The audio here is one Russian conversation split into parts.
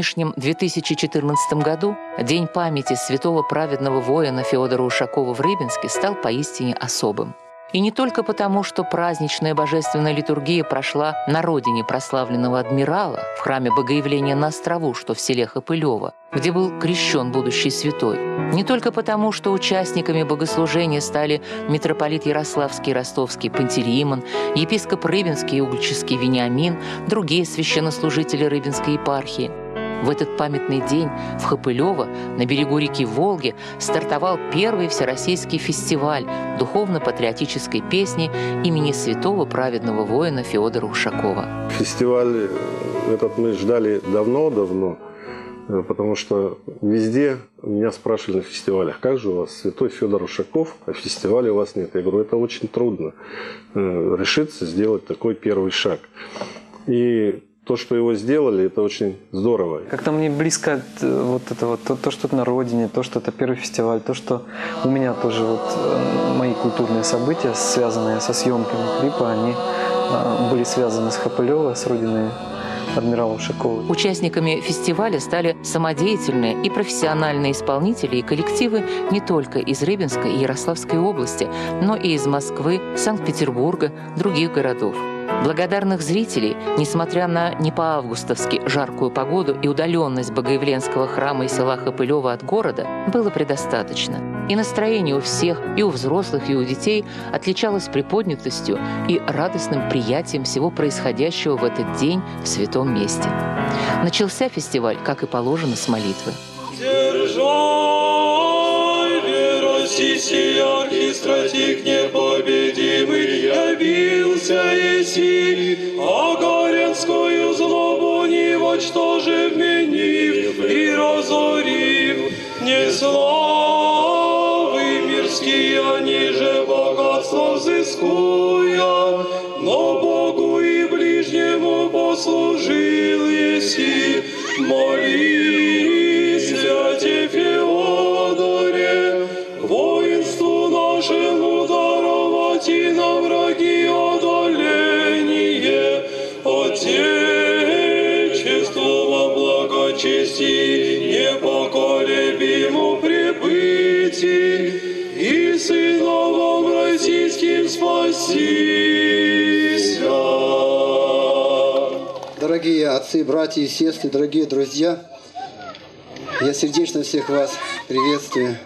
нынешнем 2014 году День памяти святого праведного воина Феодора Ушакова в Рыбинске стал поистине особым. И не только потому, что праздничная божественная литургия прошла на родине прославленного адмирала, в храме Богоявления на Острову, что в селе Хопылево, где был крещен будущий святой. Не только потому, что участниками богослужения стали митрополит Ярославский и Ростовский Пантелеимон, епископ Рыбинский и Угличский Вениамин, другие священнослужители Рыбинской епархии. В этот памятный день в Хопылево на берегу реки Волги стартовал первый всероссийский фестиваль духовно-патриотической песни имени святого праведного воина Феодора Ушакова. Фестиваль этот мы ждали давно-давно, потому что везде меня спрашивали на фестивалях: как же у вас святой Феодор Ушаков, а фестиваля у вас нет? Я говорю, это очень трудно решиться сделать такой первый шаг. И то, что его сделали, это очень здорово. Как-то мне близко вот это вот, то, что на родине, то, что это первый фестиваль, то, что у меня тоже вот мои культурные события, связанные со съемками клипа, они были связаны с Хопылево, с родиной адмирала Ушакова. Участниками фестиваля стали самодеятельные и профессиональные исполнители и коллективы не только из Рыбинской и Ярославской области, но и из Москвы, Санкт-Петербурга, других городов. Благодарных зрителей, несмотря на не по-августовски жаркую погоду и удаленность Богоявленского храма и села Хопылево от города, было предостаточно. И настроение у всех, и у взрослых, и у детей отличалось приподнятостью и радостным приятием всего происходящего в этот день в святом месте. Начался фестиваль, как и положено, с молитвы. Яркий стратег непобедимый явился еси, а горенскую злобу невочтоже вменив и разорив, не славы мирские, ниже богатства взыскуя, но Богу и ближнему послужил еси, молись, святе Феодоре, воинству нашему даровать и на враги одоление, Отечеству во благочестии непоколебиму прибытии и сыновом российским спасися. Дорогие отцы, братья и сестры, дорогие друзья, я сердечно всех вас приветствую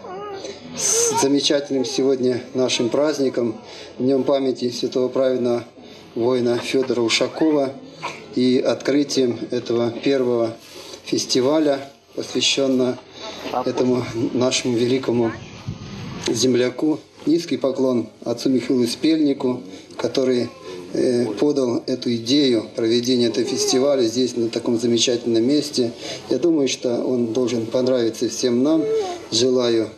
с замечательным сегодня нашим праздником, Днем памяти святого праведного воина Феодора Ушакова и открытием этого первого фестиваля, посвященного этому нашему великому земляку. Низкий поклон отцу Михаилу Спельнику, который подал эту идею проведения этого фестиваля здесь, на таком замечательном месте. Я думаю, что он должен понравиться всем нам. Желаю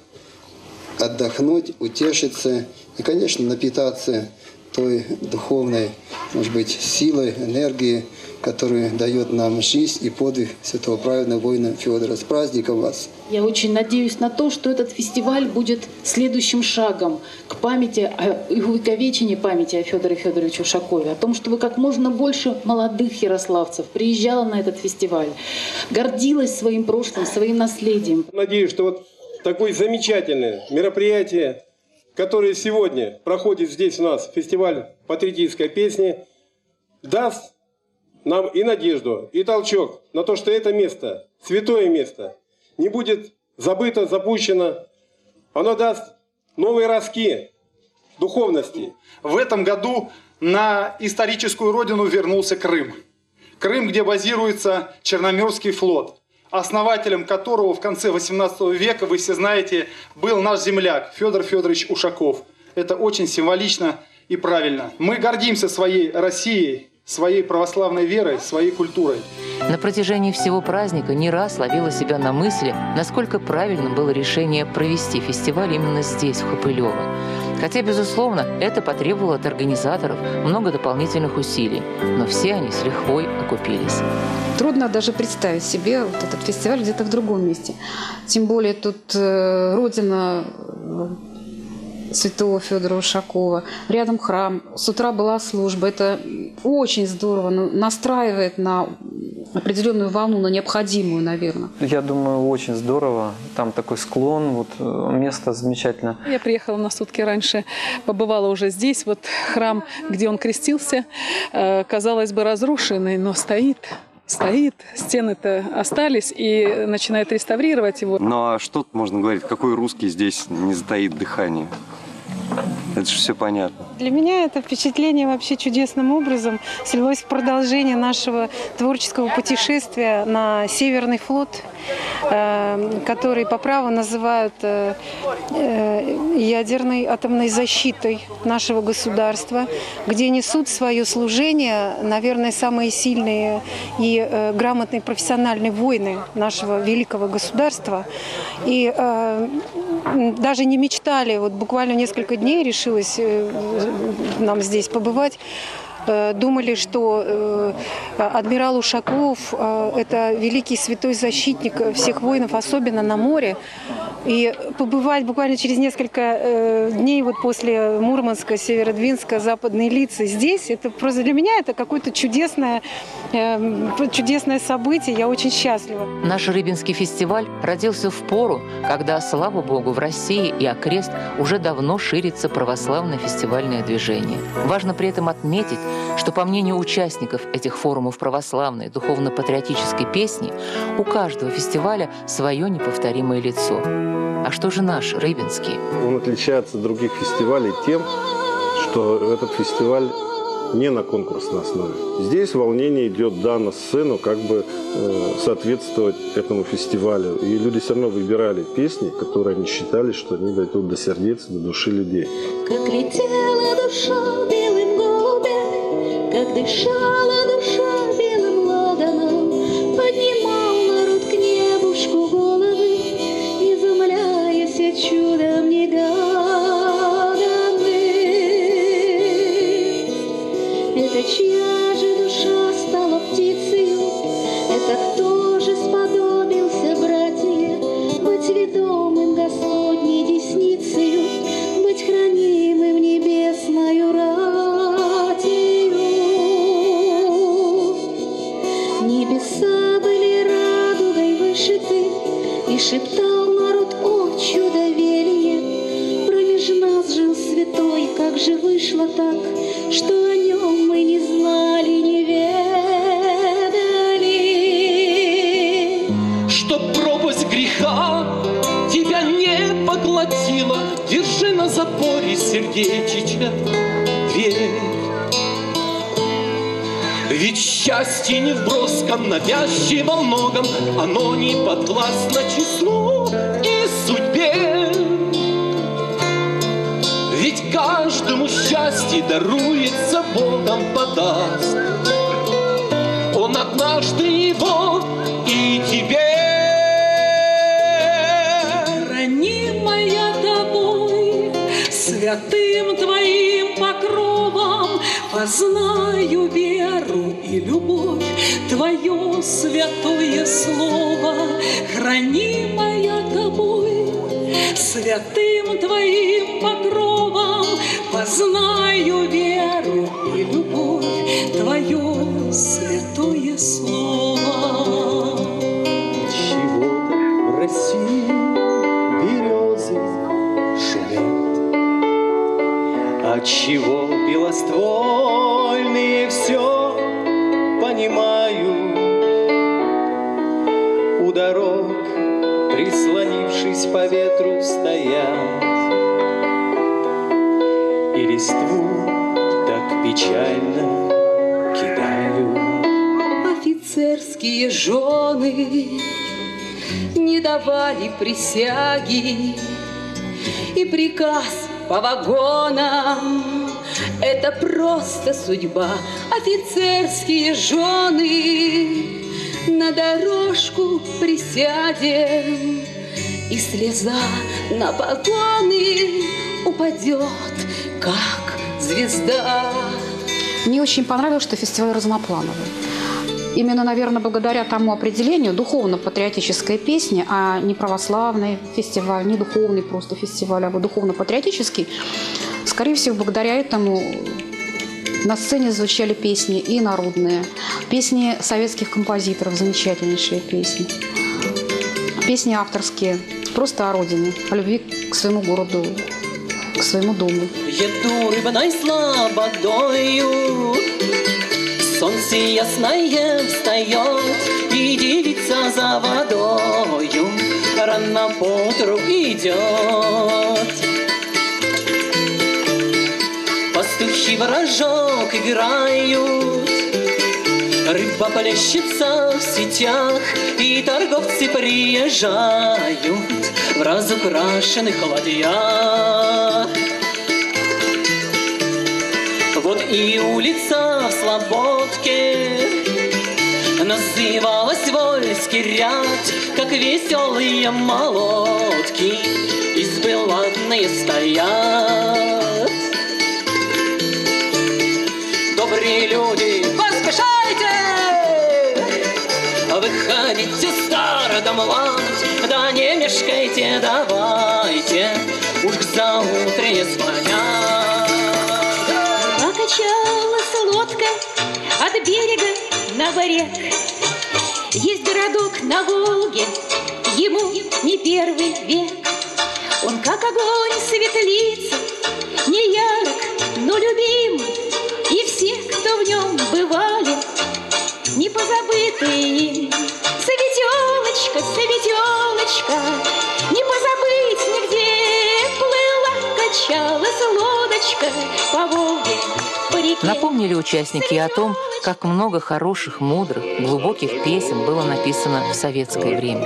отдохнуть, утешиться и, конечно, напитаться той духовной, может быть, силой, энергией, которую дает нам жизнь и подвиг святого праведного воина Феодора. С праздником вас! Я очень надеюсь на то, что этот фестиваль будет следующим шагом к памяти и увековечению памяти о Феодоре Федоровиче Ушакове, о том, чтобы как можно больше молодых ярославцев приезжало на этот фестиваль, гордилось своим прошлым, своим наследием. Надеюсь, что вот такое замечательное мероприятие, которое сегодня проходит здесь у нас, фестиваль патриотической песни, даст нам и надежду, и толчок на то, что это место, святое место, не будет забыто, запущено. Оно даст новые ростки духовности. В этом году на историческую родину вернулся Крым. Крым, где базируется Черноморский флот, основателем которого в конце 18 века, вы все знаете, был наш земляк Федор Федорович Ушаков. Это очень символично и правильно. Мы гордимся своей Россией, своей православной верой, своей культурой. На протяжении всего праздника не раз ловила себя на мысли, насколько правильным было решение провести фестиваль именно здесь, в Хопылево. Хотя, безусловно, это потребовало от организаторов много дополнительных усилий, но все они с лихвой окупились. Трудно даже представить себе вот этот фестиваль где-то в другом месте. Тем более тут родина святого Федора Ушакова. Рядом храм. С утра была служба. Это очень здорово. Настраивает на определенную волну, на необходимую, наверное. Я думаю, очень здорово. Там такой склон, вот место замечательно. Я приехала на сутки раньше, побывала уже здесь. Вот храм, где он крестился, казалось бы, разрушенный, но стоит, стены-то остались, и начинают реставрировать его. Ну а что тут можно говорить? Какой русский здесь не затаит дыхание? Это же все понятно. Для меня это впечатление вообще чудесным образом слилось в продолжение нашего творческого путешествия на Северный флот, который по праву называют ядерной атомной защитой нашего государства, где несут свое служение, наверное, самые сильные и грамотные профессиональные воины нашего великого государства. И даже не мечтали, вот буквально несколько дней решилось нам здесь побывать, думали, что адмирал Ушаков – это великий святой защитник всех воинов, особенно на море. И побывать буквально через несколько дней вот после Мурманска, Северодвинска, Западной Лицы здесь, это просто для меня это какое-то чудесное событие. Я очень счастлива. Наш Рыбинский фестиваль родился в пору, когда, слава Богу, в России и окрест уже давно ширится православное фестивальное движение. Важно при этом отметить, что, по мнению участников этих форумов православной духовно-патриотической песни, у каждого фестиваля свое неповторимое лицо. А что же наш Рыбинский? Он отличается от других фестивалей тем, что этот фестиваль не на конкурсной основе. Здесь волнение идет, на сцену, как бы соответствовать этому фестивалю. И люди все равно выбирали песни, которые они считали, что они дойдут до сердец, до души людей. Как летела душа белым голубем, как дышала душа белым ладаном, поднимал народ к небушку головы, изумляясь чудом негаданным. Это чья же душа стала птицею? Это кто же сподобился, братья, быть ведомым Господней десницею, быть хранимым небесною ратью? Небеса были радугой вышиты, и шептал народ: о, чудо-велье! Промеж нас жил святой, как же вышло так, что о нем мы не знали, не ведали. Чтоб пропасть греха тебя не поглотила, держи на запоре сердечечка дверь. Ведь счастье не вброском, навязчиво многом, оно не подвластно числу и судьбе. Ведь каждому счастье даруется, Богом подаст Он однажды его и тебе. Ранимая тобой, святым твоим покровом, познаю веру и любовь, твое святое слово. Хранимая тобой, святым твоим покровом, познаю веру и любовь, твое святое слово. Чего-то в России березы шумят, отчего белоствольные все понимают. У дорог, прислонившись по ветру, стоят и листву так печально кидают. Офицерские жены не давали присяги, и приказ по вагонам — это просто судьба. Офицерские жены, на дорожку присядем, и слеза на погоны упадет, как звезда. Мне очень понравилось, что фестиваль разноплановый. Именно, наверное, благодаря тому определению духовно-патриотическая песня, а не православный фестиваль, не духовный просто фестиваль, а духовно-патриотический, скорее всего, благодаря этому на сцене звучали песни и народные, песни советских композиторов, замечательнейшие песни, песни авторские, просто о родине, о любви к своему городу, к своему дому. Еду рыбной слободою, солнце ясное встает, и девица за водою рано поутру идет. Пастухи в рожок играют, рыба плещется в сетях, и торговцы приезжают в разукрашенных ладьях. Вот и улица в Слободке называлась Вольский ряд, как веселые молотки избы ладные стоят. Добрые люди, поспешайте! Выходите в старый млад, да не мешкайте, давайте, уж к заутрене звонят. Покачалась лодка от берега на барек. Есть городок на Волге, ему не первый век. Он как огонь светлится, не ярок, но любим. И все, кто в нем бывали, не позабытые. Светелочка, светелочка, не позабыть нигде. Плыла, качалась лодочка по Волге, по реке. Напомнили участники о том, как много хороших, мудрых, глубоких песен было написано в советское время.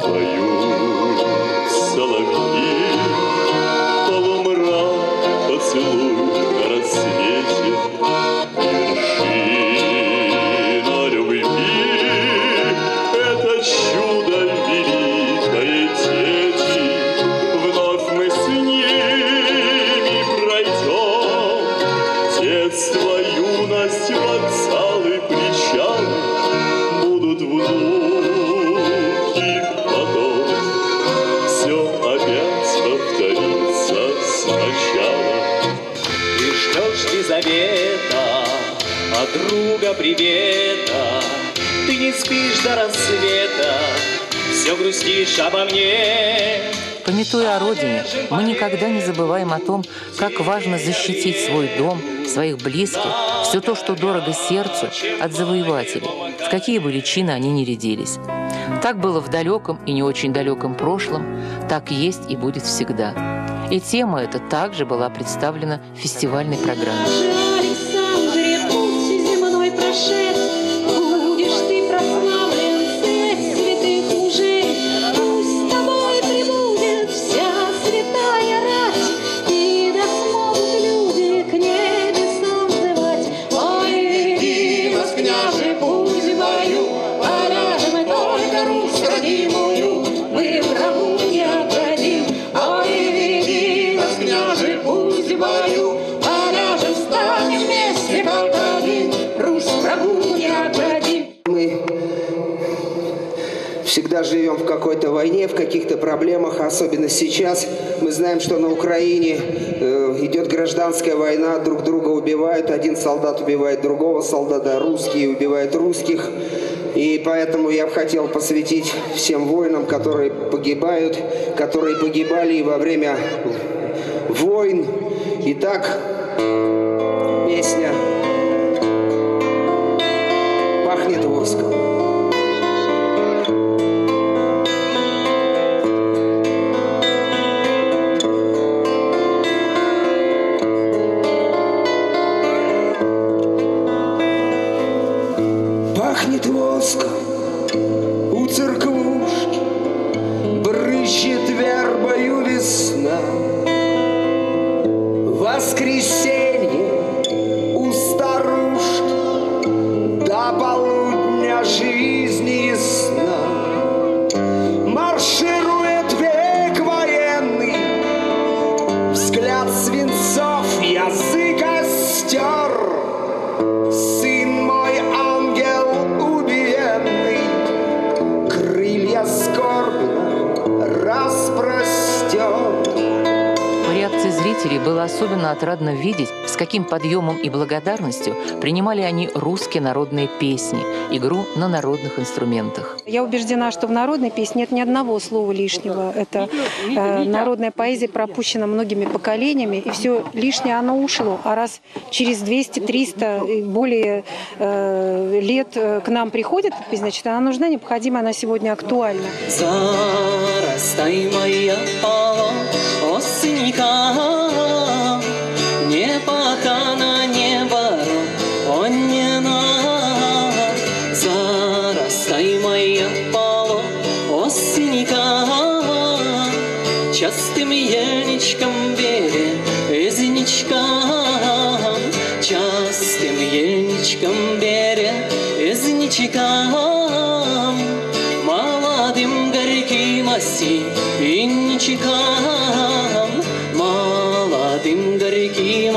Друга привета, ты не спишь до рассвета, все грустишь обо мне. Памятуя о родине, мы никогда не забываем о том, как важно защитить свой дом, своих близких, все то, что дорого сердцу, от завоевателей, в какие бы личины они ни рядились. Так было в далеком и не очень далеком прошлом, так есть и будет всегда. И тема эта также была представлена в фестивальной программе. Будешь ты прославлен среди святых мужей, пусть с тобой прибудет вся святая рать, и да смогут люди к небесам взывать. Ой, веди нас, княже, пусть в бою, поляжем только Русь родимую, мы врагу не отдадим. Ой, веди нас, княже, пусть в бою, поляжем, станем вместе как один. Мы всегда живем в какой-то войне, в каких-то проблемах, особенно сейчас. Мы знаем, что на Украине идет гражданская война, друг друга убивают, один солдат убивает другого солдата, русские убивают русских. И поэтому я бы хотел посвятить всем воинам, которые погибают, которые погибали во время войн. Итак, песня «Пахнет воском». Пахнет воском у церквушки, брызжет вербою весна. Воскресенье у старушки до полудня ждет. распростер. По реакции зрителей было особенно отрадно видеть, с каким подъемом и благодарностью принимали они русские народные песни, игру на народных инструментах. Я убеждена, что в народной песне нет ни одного слова лишнего. Это народная поэзия пропущена многими поколениями, и все лишнее оно ушло. А раз через 200, 300 и более лет к нам приходит эта песня, значит, она нужна, необходима, она сегодня актуальна. Зарастай моя осенька, не пахана, не воронена. Зарастай моя осенька, частым ельничком березничком, частым ельничком березничком, молодым горьким осенничком, молодым горьким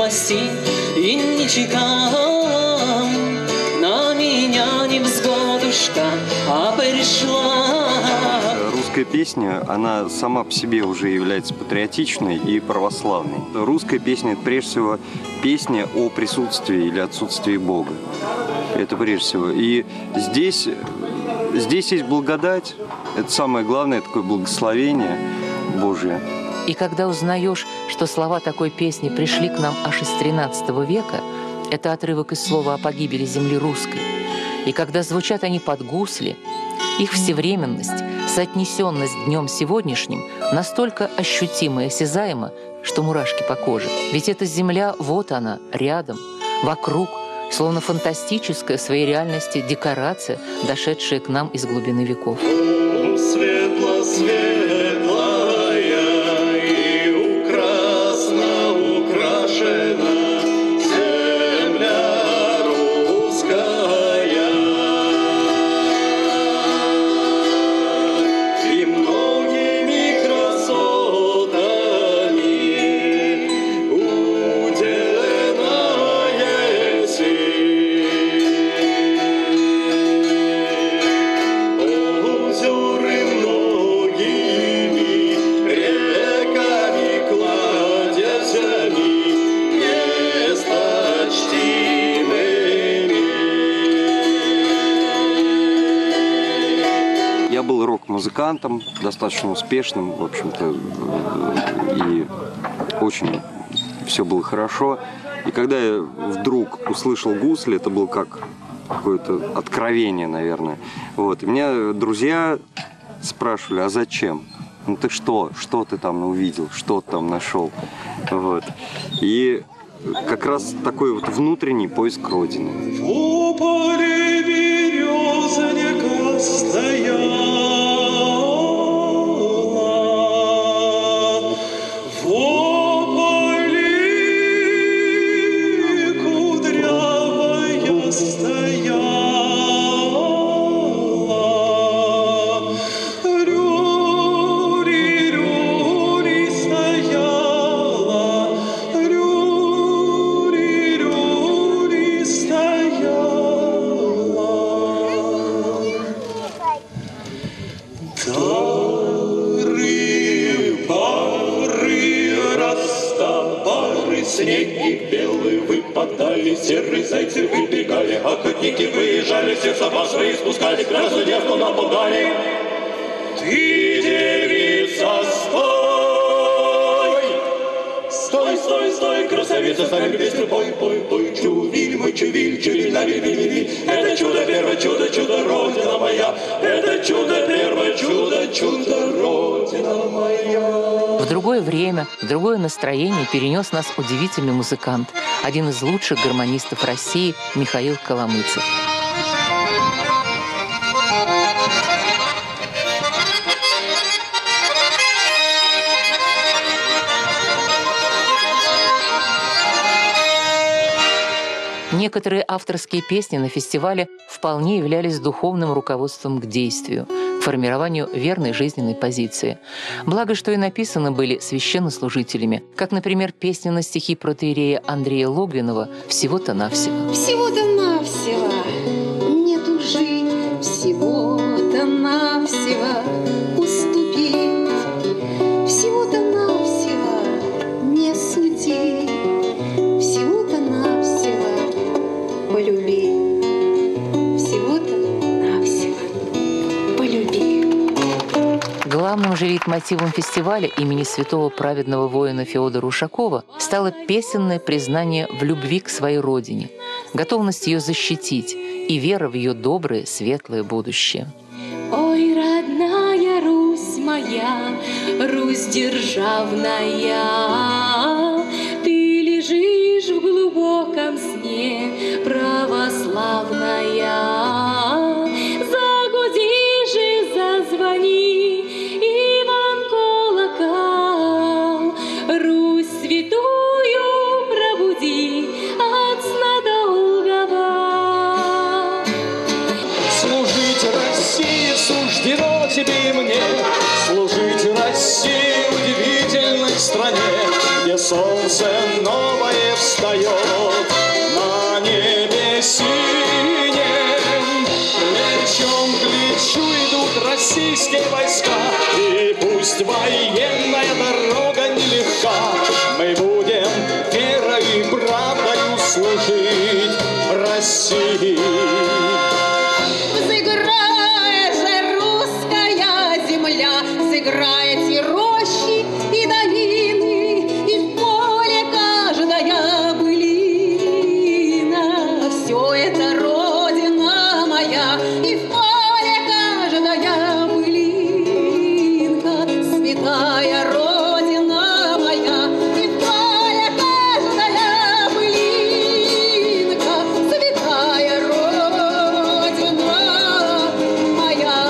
осенничком, на меня невзгодушка пришла. Русская песня, она сама по себе уже является патриотичной и православной. Русская песня – это прежде всего песня о присутствии или отсутствии Бога. Это прежде всего. И здесь есть благодать, это самое главное, такое благословение Божие. И когда узнаешь, что слова такой песни пришли к нам аж из XIII века, это отрывок из слова о погибели земли русской, и когда звучат они под гусли, их всевременность, соотнесенность с днем сегодняшним настолько ощутима и осязаема, что мурашки по коже. Ведь эта земля, вот она, рядом, вокруг, словно фантастическая в своей реальности декорация, дошедшая к нам из глубины веков. Светло-светлая и украсно украшена земля русская, и многими красотами уделенная сеть. Озеры многими реками кладезями месточтимыми. Я был рок-музыкантом, достаточно успешным, в общем-то, и очень все было хорошо. И когда я вдруг услышал гусли, это было как какое-то откровение, наверное. Вот. И меня друзья спрашивали, а зачем? Ну ты что ты там увидел, что ты там нашел? Вот. И как раз такой вот внутренний поиск Родины. В поле березняка стояла, в поле кудрявая стояла, рюри-рюри стояла, рюри-рюри стояла. Пары, растопары, снеги белые выпадали, серые зайцы выбегали, охотники выезжали, все собак свои спускали, красную девку напугали. Ты, девица, стой! Стой, стой, стой, красавица, с нами песню пой, пой, пой. Чувиль мы, чувиль, чувиль, на виль. Это чудо первое, чудо, чудо, Родина моя. Это чудо первое, чудо, чудо, Родина моя. В другое время, в другое настроение перенес нас удивительный музыкант, один из лучших гармонистов России Михаил Коломыцев. Некоторые авторские песни на фестивале вполне являлись духовным руководством к действию, к формированию верной жизненной позиции. Благо, что и написаны были священнослужителями, как, например, песня на стихи протоиерея Андрея Логвинова «Всего-то навсего». Всего-то навсего нету жить, всего-то навсего уступить мотивом фестиваля имени святого праведного воина Феодора Ушакова стало песенное признание в любви к своей родине, готовность ее защитить и вера в ее доброе, светлое будущее. Ой, родная Русь моя, Русь державная, ты лежишь в глубоком сне, православная. Загуди же, зазвони, Иван колокол, Русь святую пробуди от сна долгого. Служить России суждено тебе и мне, служить России удивительной стране, где солнце новое встает на небе синем. Плечом к плечу идут российские войска, и пусть военная дорога нелегка, мы будем верой и правдою служить России. Сыграет же русская земля, сыграет и рощи, и долины, и в поле каждая былина. Все это родина моя, и в поле каждая былинка. Святая родина моя, и в поле каждая былинка. Святая родина моя.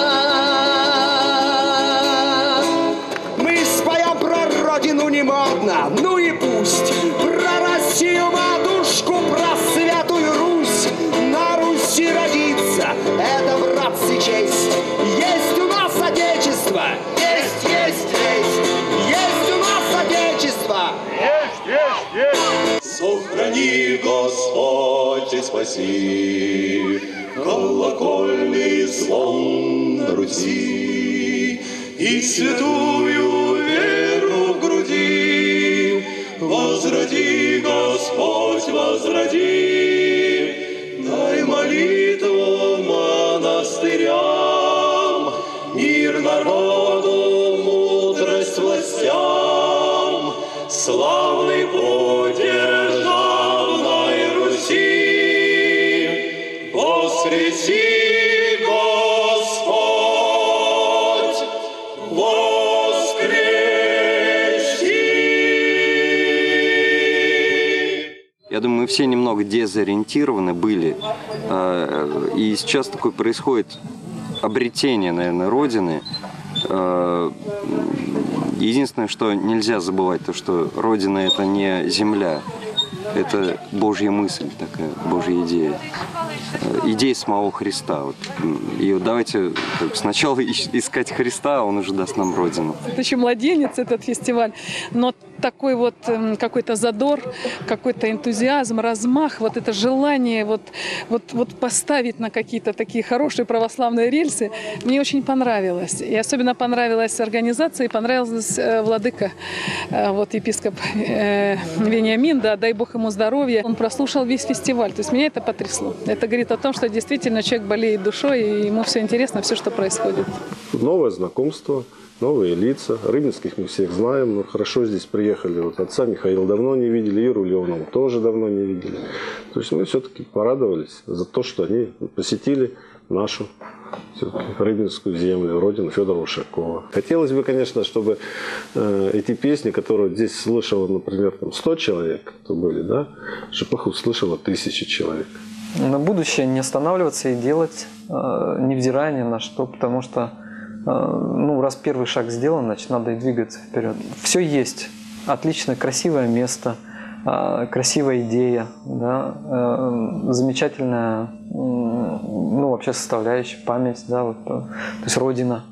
Мы споем про родину не модно, ну и пусть. Про Россию матушку, про святую Русь. На Руси родиться — это, братцы, честь. Есть у нас отечество, есть, есть, есть. Есть у нас отечество, есть, есть, есть. Сохрани, Господь, и спаси колокольный звон на Руси и святую веру в груди. Возроди, Господь, возроди, дай молитву монастырям, мир народу, мудрость властям, славный путь державной Руси. Воскреси, Господь, воскреси! Я думаю, мы все немного дезориентированы были. И сейчас такое происходит обретение, наверное, Родины. Единственное, что нельзя забывать, то, что Родина – это не земля. Это Божья мысль такая, Божья идея. Идея самого Христа. Вот. И вот давайте сначала искать Христа, а Он уже даст нам Родину. Это еще младенец, этот фестиваль, но такой вот какой-то задор, какой-то энтузиазм, размах, вот это желание вот поставить на какие-то такие хорошие православные рельсы, мне очень понравилось. И особенно понравилась организация, и понравился владыка, вот епископ Вениамин, да, дай Бог ему здоровья. Он прослушал весь фестиваль, то есть меня это потрясло. Это говорит о том, что действительно человек болеет душой, и ему все интересно, все, что происходит. Новое знакомство, новые лица. Рыбинских мы всех знаем, но хорошо здесь приехали. Вот отца Михаила давно не видели, Иру Леонову тоже давно не видели. То есть мы все-таки порадовались за то, что они посетили нашу Рыбинскую землю, родину Федора Ушакова. Хотелось бы, конечно, чтобы эти песни, которые здесь слышало, например, 100 человек, то были, да, чтобы их услышало 1000 человек. На будущее не останавливаться и делать, невзирая ни на что, потому что раз первый шаг сделан, значит, надо и двигаться вперед. Все есть. Отличное, красивое место, красивая идея, да, замечательная, вообще составляющая, память, да, вот, то есть Родина.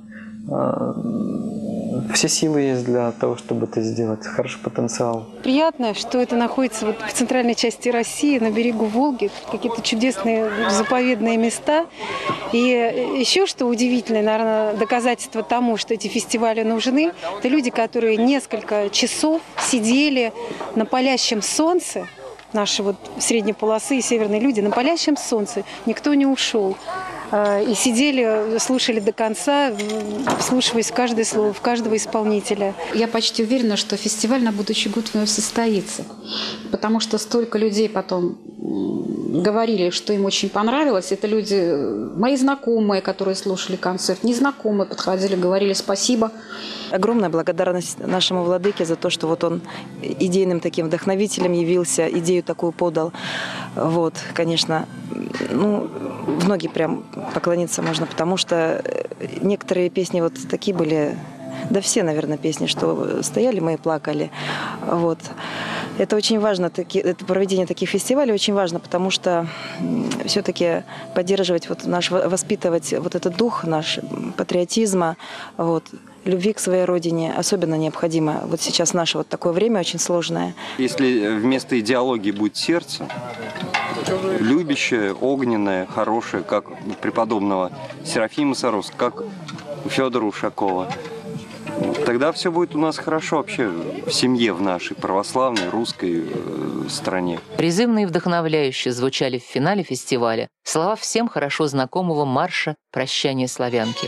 Все силы есть для того, чтобы это сделать. Хороший потенциал. Приятно, что это находится вот в центральной части России, на берегу Волги, какие-то чудесные заповедные места. И еще что удивительное, наверное, доказательство тому, что эти фестивали нужны, это люди, которые несколько часов сидели на палящем солнце, наши вот средней полосы и северные люди, на палящем солнце, никто не ушел. и сидели, слушали до конца, вслушиваясь в каждое слово, в каждого исполнителя. Я почти уверена, что фестиваль на будущий год вновь состоится, потому что столько людей потом говорили, что им очень понравилось. Это люди, мои знакомые, которые слушали концерт, незнакомые подходили, говорили спасибо. Огромная благодарность нашему владыке за то, что вот он идейным таким вдохновителем явился, идею такую подал. Вот, конечно, ну, в ноги прям поклониться можно, потому что некоторые песни вот такие были, да все, наверное, песни, что стояли мы и плакали. Вот. Это очень важно, это проведение таких фестивалей очень важно, потому что все-таки поддерживать вот наш, воспитывать вот этот дух наш патриотизма, вот, любви к своей родине особенно необходимо. Вот сейчас наше вот такое время очень сложное. Если вместо идеологии будет сердце, любящее, огненное, хорошее, как у преподобного Серафима Саровского, как у Федора Ушакова, тогда все будет у нас хорошо вообще в семье, в нашей православной русской стране. Призывно и вдохновляюще звучали в финале фестиваля слова всем хорошо знакомого марша «Прощание славянки».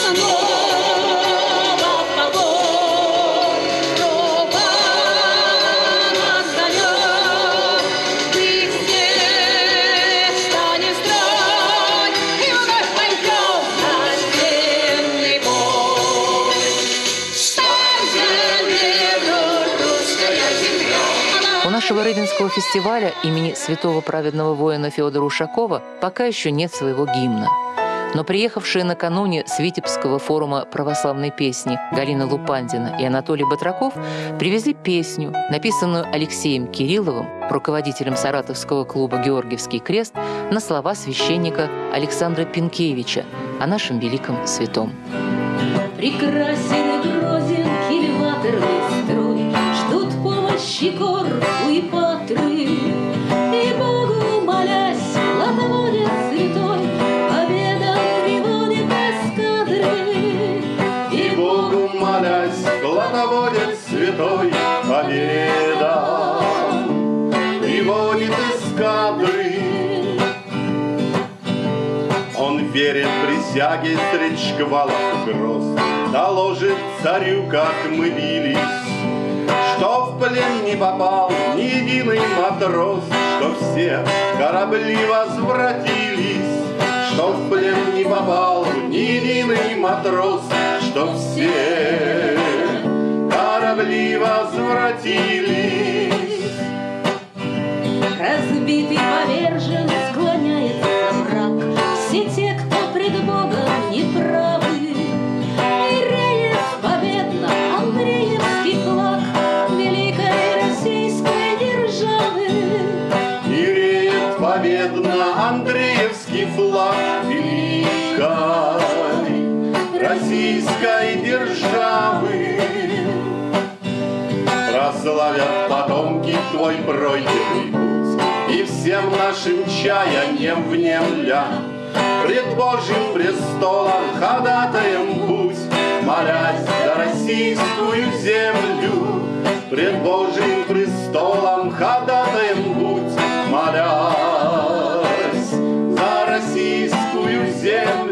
У нашего Рыбинского фестиваля имени святого праведного воина Федора Ушакова пока еще нет своего гимна. Но приехавшие накануне с Витебского форума православной песни Галина Лупандина и Анатолий Батраков привезли песню, написанную Алексеем Кирилловым, руководителем саратовского клуба «Георгиевский крест», на слова священника Александра Пинкевича о нашем великом святом. Прекрасен и грозен кильваторный строй, ждут помощи Корфу и Патры, и Богу молясь, латоводец святой, победа приводит эскадры. И Богу молясь, латоводец святой, победа приводит эскадры. Он верит присяге средь шквалов гроз, доложит царю, как мы бились, что в плен не попал ни единый матрос, что все корабли возвратились, что в плен не попал ни единый матрос, что все корабли возвратились. Разбитый повержен, склоняется мрак, все те, кто пред Богом неправы. И реет победно Андреевский флаг великой российской державы. И реет победно Андреевский флаг великой российской державы. Прославят потомки твой пройденный путь, и всем нашим чаянием внемля пред Божьим престолом ходатаем будь, молясь за российскую землю. Пред Божьим престолом ходатаем будь, молясь за российскую землю.